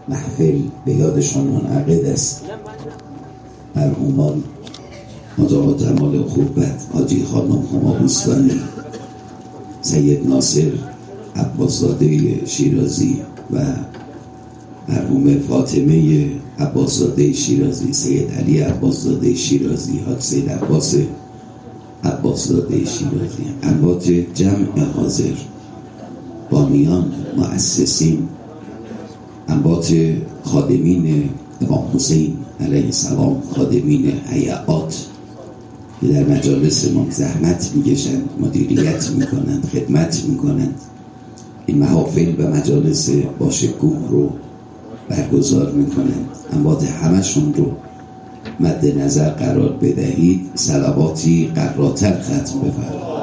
محفل به یادشان منعقد است. مرحومان حاج آقا جمال خوبت، حاجی خانم هما بوستانی، سید ناصر عباسزاده شیرازی و مرحوم فاطمه عباسزاده شیرازی، سید علی عباسزاده شیرازی، حاج سید عباس عباسزاده شیرازی، اموات جمع حاضر، بانیان، مؤسسین، اموات خادمین امام حسین علیه السلام، خادمین هیئات که در مجالس ما زحمت میکشند، مدیریت میکنند، خدمت میکنند، این محافل و مجالس باشکوه رو برگزار میکنند. اموات همشون رو مد نظر قرار بدهید. صلواتی قراتر ختم بفرمایید.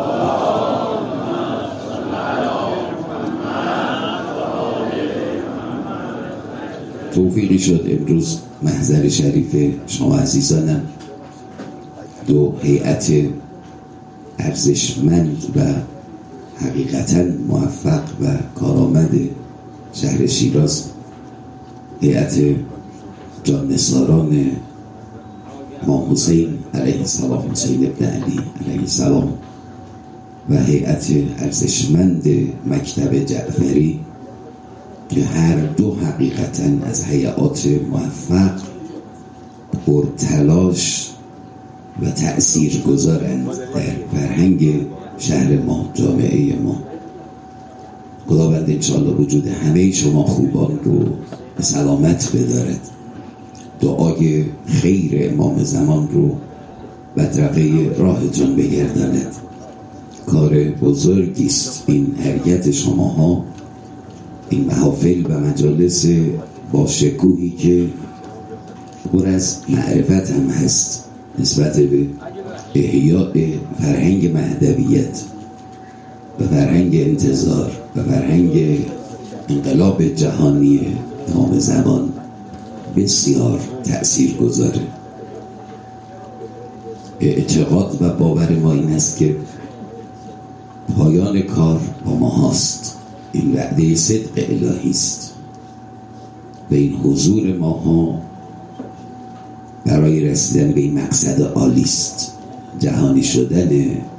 توفیقی شد امروز محضر شریف شما عزیزانم دو هیئت ارزشمند و حقیقتا موفق و کارآمد شهر شیراز، هیئت جان نثاران امام حسین علیه السلام، حسین ابن علی علیه السلام، و هیئت ارزشمند مکتب جعفری که هر دو حقیقتا از هیئات موفق، پرتلاش و تأثیر گذارند در فرهنگ شهر ما، جامعه ما. خداوند انشاءالله وجود همه شما خوبان رو به سلامت بدارد. دعای خیر امام زمان رو بدرقه راهتون بگرداند. کار بزرگی است این حرکت شماها، این محافل و مجالس باشکوهی که پر از معرفت هم هست نسبت به احیاء فرهنگ مهدویت و فرهنگ انتظار و فرهنگ انقلاب جهانی امام زمان بسیار تأثیر گذاره. اعتقاد و باور ما این است که پایان کار با ما هاست. این وعده صدق الهی است و این حضور ماها برای رسیدن به این مقصد عالی است، جهانی شدن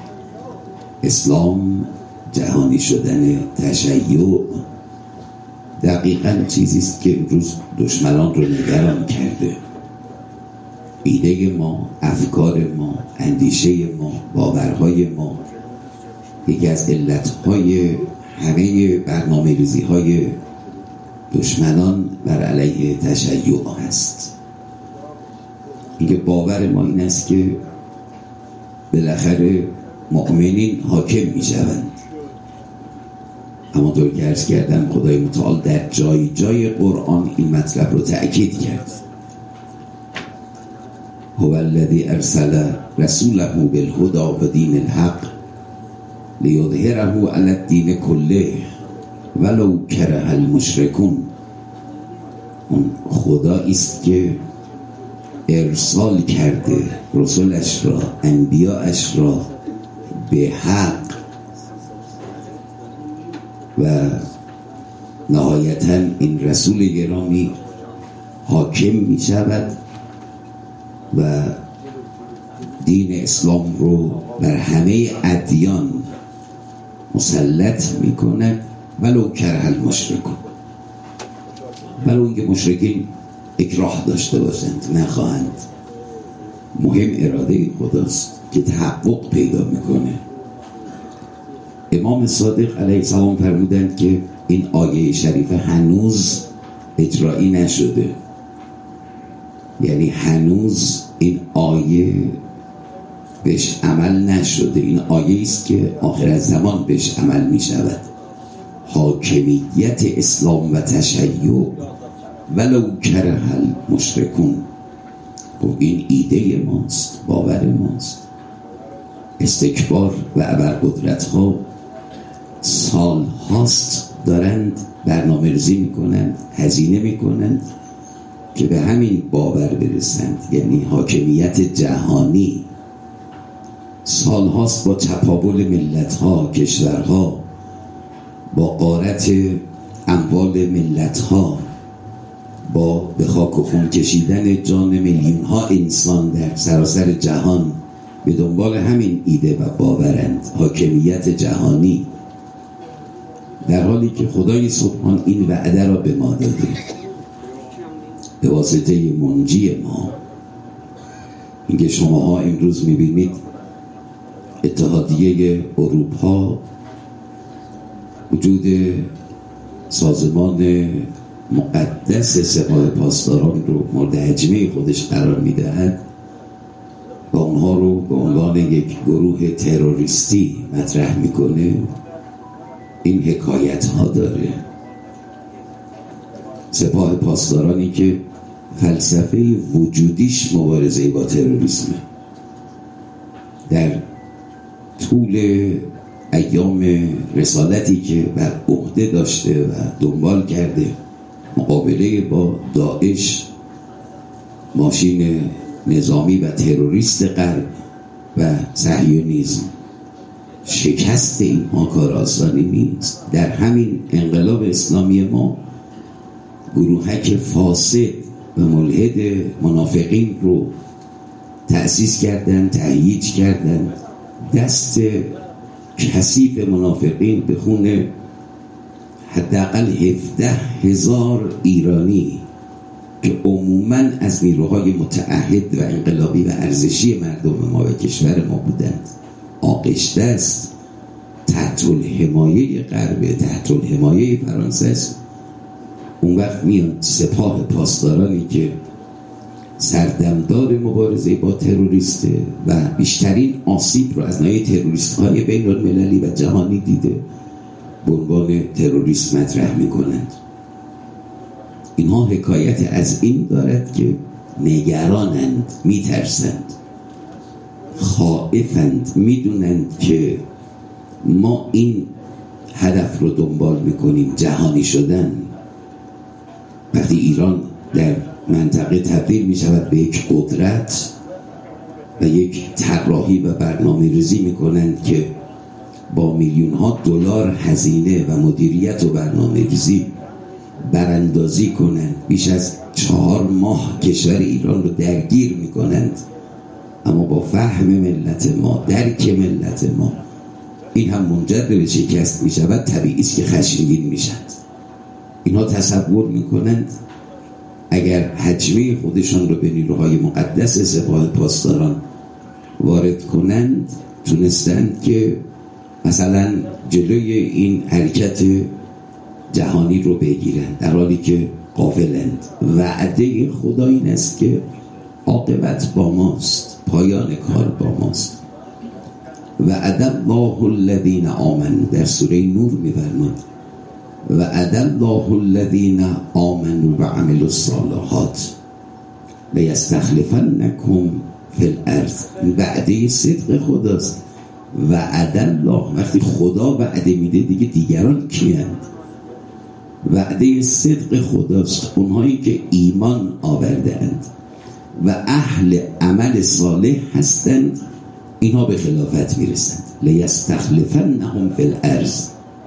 اسلام، جهانی شدن تشیع. دقیقاً چیزی است که امروز دشمنان رو نگران کرده. ایده ما، افکار ما، اندیشه ما، باورهای ما یکی از علتهای همه برنامه ریزی های دشمنان بر علیه تشیع هست. اینکه باور ما این است که بالاخره مؤمنین حاکم می شوند. اما طور که عرض کردم خدای متعال در جای جای قرآن این مطلب رو تأکید کرد. هو الذی ارسل رسوله بالهدی و دین الحق لیظهره علی الدین کله ولو کره المشرکون. اون خدایی است که ارسال کرده رسولش را، انبیاءش را به حق و نهایتاً این رسول گرامی حاکم می شود و دین اسلام رو بر همه ادیان مسلط می کند ولو کره المشرکون، ولو اینکه مشرکین اکراه داشته باشند نخواهند. مهم اراده خداست که تحقق پیدا میکنه. امام صادق علیه السلام فرمودند که این آیه شریفه هنوز اجرایی نشده، یعنی هنوز این آیه بهش عمل نشده. این آیه است که آخر الزمان بهش عمل می شود. حاکمیت اسلام و تشیع ولو کره المشرکون. و این ایده ماست، باور ماست. استکبار و ابرقدرت ها سال هاست دارند برنامه ریزی می کنند، هزینه می کنند که به همین باور برسند، یعنی حاکمیت جهانی. سال هاست با چپاول ملت ها، کشورها، با غارت اموال ملت ها، با به خاک و خون کشیدن جان میلیون ها انسان در سراسر جهان به دنبال همین ایده و باورند، حاکمیت جهانی، در حالی که خدای سبحان این وعده را به ما داده به واسطه منجی ما. اینکه شماها امروز میبینید اتحادیه اروپا وجود سازمان مقدس سپاه پاسداران رو مورد حجمه خودش قرار میدهد و اونها رو به عنوان یک گروه تروریستی مطرح میکنه. این حکایت ها داره. سپاه پاسدارانی که فلسفه وجودیش مبارزه با تروریسمه، در طول ایام رسالتی که بر عهده داشته و دنبال کرده مقابله با داعش، ماشین نظامی و تروریست غرب و صهیونیسم، شکست اینها کار آسانی نیست. در همین انقلاب اسلامی ما گروهک فاسد و ملحد منافقین رو تأسیس کردن، تهییج کردن. دست کثیف منافقین به خون حداقل 17,000 ایرانی که عموماً از نیروهای متعهد و انقلابی و ارزشی مردم ما و کشور ما بودند آغشته است. تحت الحمایه غرب، تحت الحمایه فرانسه است. اون وقت میان سپاه پاسدارانی که سردمدار مبارزه با تروریسته و بیشترین آسیب رو از ناحیه تروریست‌های بین‌المللی و جهانی دیده به عنوان تروریست مطرح میکنند. اینها حکایت از این دارد که نگرانند، میترسند، خائفند، میدونند که ما این هدف رو دنبال میکنیم، جهانی شدن. وقتی ایران در منطقه تبدیل میشود به یک قدرت و یک طراحی و برنامه ریزی میکنند که با میلیون ها دلار هزینه و مدیریت و برنامه ریزی براندازی کنند، بیش از 4 ماه کشور ایران رو درگیر میکنند، اما با فهم ملت ما، درک ملت ما، این هم منجر به شکست میشود. طبیعی است که خشمگین میشند. اینها تصور میکنند اگر حجمه خودشان رو به نیروهای مقدس سپاه پاسداران وارد کنند، تونستند که مثلا جلوی این حرکت جهانی رو بگیرند، در حالی که غافلند. وعده خدا این است که عاقبت با ماست، پایان کار با ماست. وعد الله الذین آمنوا، در سوره نور می‌فرماید وعد الله الذین آمنوا و عملوا الصالحات لیستخلفنکم فی الارض. وعده صدق خداست. وعد الله، وقتی خدا وعده میده دیگه دیگران کیند؟ وعده صدق خداست. اونهایی که ایمان آورده‌اند و اهل عمل صالح هستند، اینها به خلافت میرسند. لیستخلفنهم فی الارض.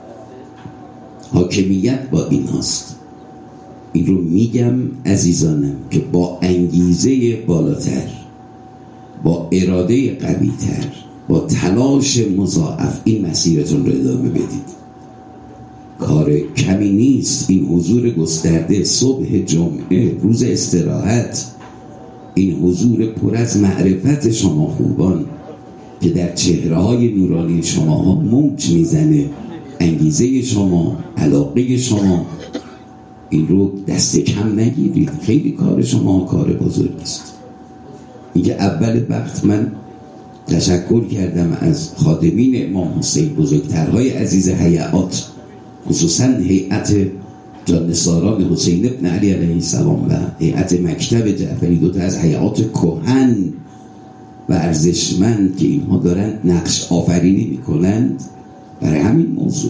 حاکمیت با این هاست. این رو میگم عزیزانم که با انگیزه بالاتر، با اراده قوی‌تر، با تلاش مضاعف این مسیرتون رو ادامه بدید. کار کمی نیست. این حضور گسترده صبح جمعه، روز استراحت، این حضور پر از معرفت شما خوبان که در چهره‌های نورانی شماها موج میزنه، انگیزه شما، علاقه شما، این رو دست کم نگیرید. خیلی کار شما کار بزرگی است. اینکه اول وقت من تشکر کردم از خادمین امام حسین، بزرگترهای عزیز هیئات، خصوصا هیئت جانثاران حسین ابن علی علیه السلام و هیئت مکتب جعفری، دوتا از هیئات کهن و ارزشمند که اینها دارند نقش آفرینی میکنند برای همین موضوع.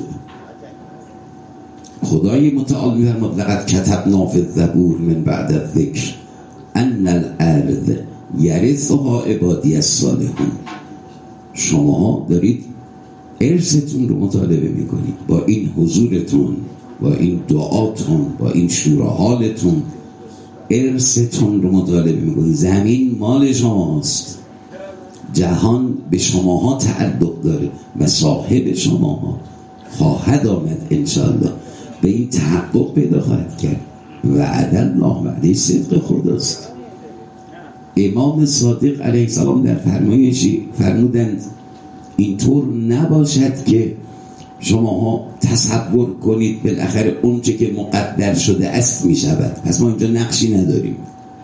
خدای متعال می‌فرماید لقد کتبنا فی الزبور من بعد الذکر ان الارض یرثها عبادی الصالحون. شما دارید ارثتون رو مطالبه میکنید با این حضورتون، با این دعاتون، با این شورا حالتون. ارثتون رو مطالبه میکنید. زمین مال شماست، جهان به شماها تعلق داره و صاحب شماها خواهد آمد انشاءالله. به این تحقق پیدا خواهد کرد. وعد الله، وعده صدق خداست. امام صادق علیه السلام در فرمایشی فرمودند اینطور نباشد که شماها تصور کنید بالاخره اون چه که مقدر شده است می شود. پس ما اینجا نقشی نداریم.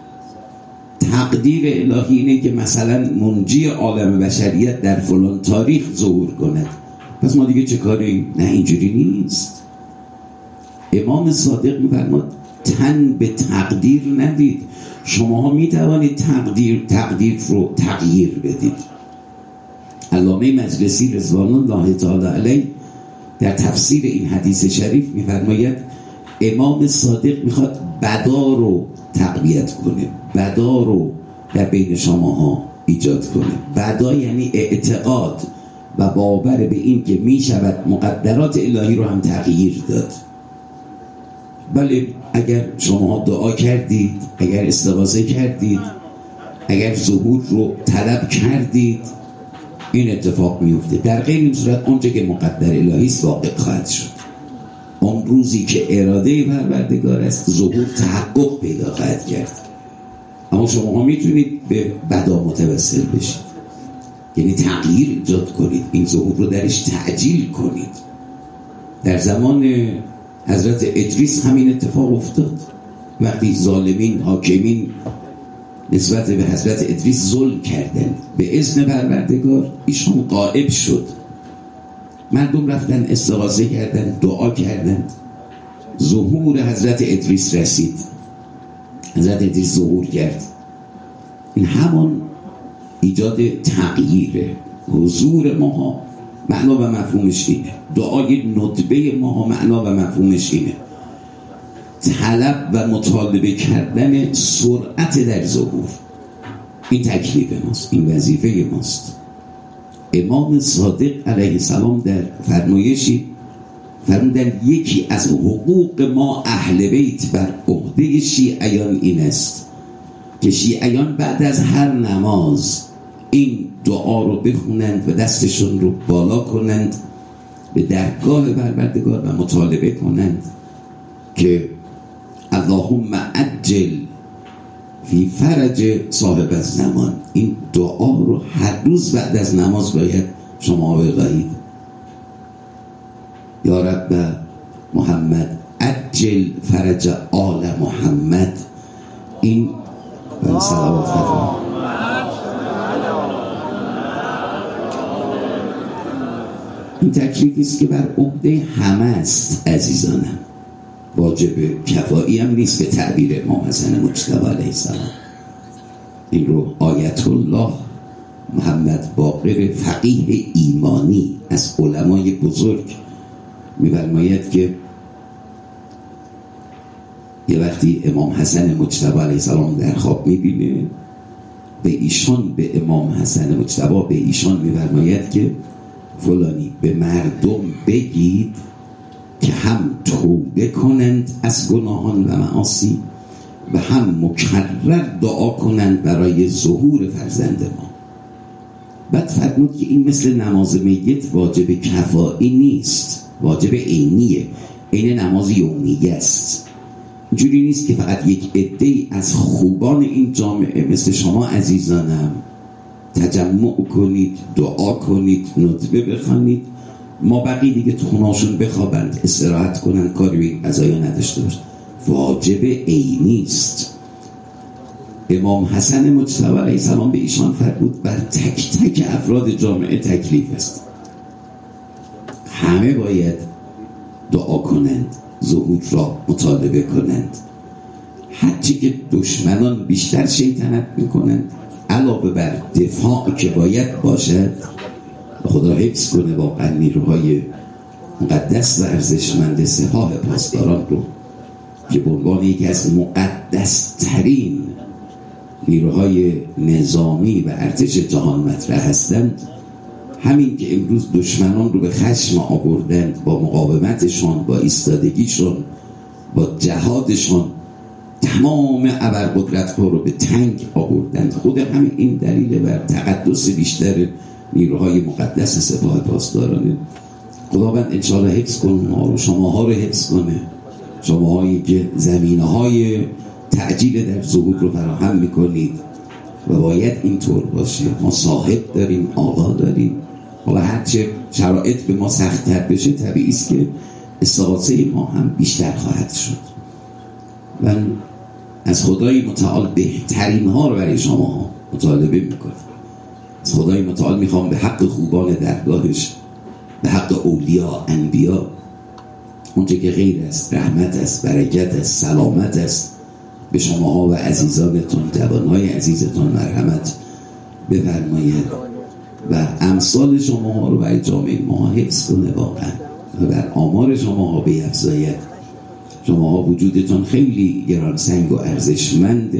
تقدیر الهی اینه که مثلا منجی عالم بشریت در فلان تاریخ ظهور کند، پس ما دیگه چه کاری؟ نه، اینجوری نیست. امام صادق می‌فرماد تن به تقدیر ندید. شماها میتوانید تقدیر رو تغییر بدید. علامه مجلسی رضوان الله تعالی علیه در تفسیر این حدیث شریف می‌فرماید امام صادق میخواد بدا رو تقویت کنه، بدا رو در بین شماها ایجاد کنه. بدا یعنی اعتقاد و باور به این که میشود مقدرات الهی رو هم تغییر داد. بله، اگر شماها دعا کردید، اگر استغاثه کردید، اگر ظهور رو طلب کردید، این اتفاق میفته. در غیر این صورت اونچه که مقدر الهی است واقع خواهد شد. اون روزی که اراده پروردگار است ظهور تحقق پیدا خواهد کرد. اما شماها میتونید به بدا متوسل بشید، یعنی تغییر ایجاد کنید، این ظهور رو درش تعجیل کنید. در زمان حضرت ادریس همین اتفاق افتاد. وقتی ظالمین حاکمین نسبت به حضرت ادریس ظلم کردند، به اذن پروردگار ایشان غائب شد. مردم رفتن استغاثه کردند، دعا کردند، ظهور حضرت ادریس رسید. حضرت ادریس ظهور کرد. این همان ایجاد تغییره. حضور ماها معنا و مفهومش اینه. دعای ندبه ماها معنا و مفهومش اینه. طلب و مطالبه کردن سرعت در ظهور. این تکلیف ماست، این وظیفه ماست. امام صادق علیه السلام در فرمایشی فرمودن یکی از حقوق ما اهل بیت بر عهده شیعیان این است که شیعیان بعد از هر نماز این دعا رو بخونند و دستشون رو بالا کنند به درگاه پروردگار و مطالبه کنند که اللهم عجل فی فرج صاحب الزمان. این دعا رو هر روز بعد از نماز باید شما بگید. یا رب محمد عجل فرج آل محمد. این صلوات خفا این تکلیفی است که بر عهده همه است عزیزانم. واجب کفایی هم نیست به تعبیر امام حسن مجتبی علیه السلام. این رو آیت الله محمد باقر فقیه ایمانی از علمای بزرگ می‌فرماید که یه وقتی امام حسن مجتبی علیه السلام در خواب می‌بینه، به امام حسن مجتبی به ایشان می‌فرماید که فلانی به مردم بگید که هم توبه کنند از گناهان و معاصی و هم مکرر دعا کنند برای ظهور فرزند ما. بعد فرمود که این مثل نماز میت واجب کفایی نیست، واجب عینیه، عین نماز یومیه است. اینجوری نیست که فقط یک عده‌ای از خوبان این جامعه مثل شما عزیزانم تجمع کنید، دعا کنید، ندبه بخوانید، ما بقیه دیگه تو خونه‌هاشون بخوابند، استراحت کنند، کاری به این قضایا نداشته باشند. واجب عینی است. امام حسن مجتبی علیه السلام به ایشان فرمود بر تک تک افراد جامعه تکلیف است. همه باید دعا کنند، ظهور را مطالبه کنند. هرچی که دشمنان بیشتر شیطنت میکنند علاوه بر دفاع که باید باشد، خدا حفظ کنه واقعا نیروهای مقدس و ارزشمند سپاه پاسداران رو که به عنوان یکی از مقدس ترین نیروهای نظامی و ارتش جهان مطرح هستند. همین که امروز دشمنان رو به خشم آوردند با مقاومتشون، با ایستادگیشون، با جهادشون، تمام ابرقدرت ها رو به تنگ آوردند. خود همین این دلیل بر تقدس بیشتر نیروهای مقدس سپاه پاسداران. خداوند انشاءالله حفظ کنه، شماها رو حفظ کنه، شماهایی که زمینه‌های تعجیل در ظهور رو فراهم میکنید و باید اینطور باشه. ما صاحب داریم، آقا داریم. حالا هرچه شرایط به ما سخت‌تر بشه طبیعی است که استغاثه ما هم بیشتر خواهد شد. من از خدای متعال بهترین ها رو برای شما مطالبه میکنم. از خدای متعال میخوام به حق خوبان درگاهش، به حق اولیاء انبیا، اونچه که غیر است، رحمت است، برکت است، سلامت است، به شماها و عزیزانتون، جوانهای عزیزتون مرحمت بفرماید و امثال شماها رو برای جامعه ما حفظ کنه واقعا و بر آمار شماها بیفزاید. شماها وجودتون خیلی گرانسنگ و ارزشمند،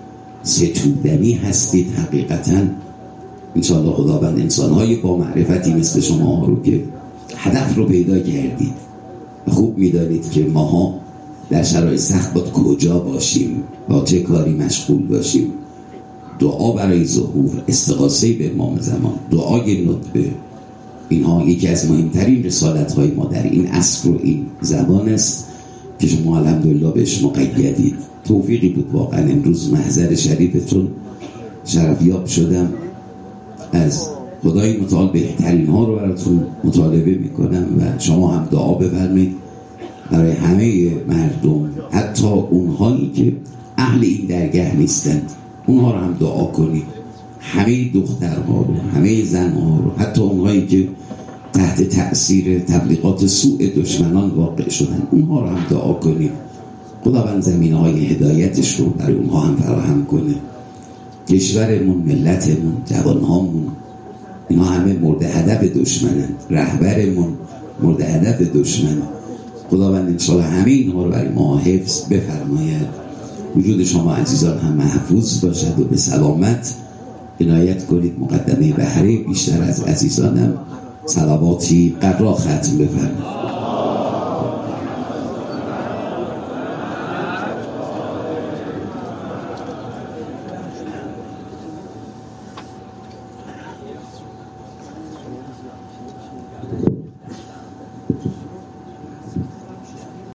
ستودنی هستید حقیقتا. انشاءالله خداوند انسانهای با معرفتی مثل شماها رو که هدف رو پیدا کردید، خوب میدانید که ماها در شرایط سخت باید کجا باشیم، با چه کاری مشغول باشیم. دعا برای ظهور، استغاثه به امام زمان، دعای ندبه، اینها یکی از مهمترین رسالت‌های ما در این عصر و این زمان است که شما الحمدلله بهش مقیدید. توفیقی بود واقعا امروز محضر شریفتون شرفیاب شدم. از خدای متعال بهترین ها رو براتون مطالبه میکنم و شما هم دعا بفرمایید برای همه مردم، حتی اونهایی که اهل این درگاه نیستند، اونها رو هم دعا کنید. همه دخترها رو، همه زنها رو، حتی اونهایی که تحت تأثیر تبلیغات سوء دشمنان واقع شدن، اونها رو هم دعا کنید. خداوند زمینه‌های هدایتش رو برای اونها هم فراهم کنه. کشورمون، ملتمون، جوانهامون، اینا همه مورد هدف دشمنند. رهبرمون مورد هدف دشمن. خداوند انشاءالله همه اینها رو برای ما حفظ بفرماید. وجود شما عزیزان هم محفوظ باشد و به سلامت عنایت کنید. مقدمه بهره بیشتر از عزیزانم صلواتی قرا ختم بفرمایید.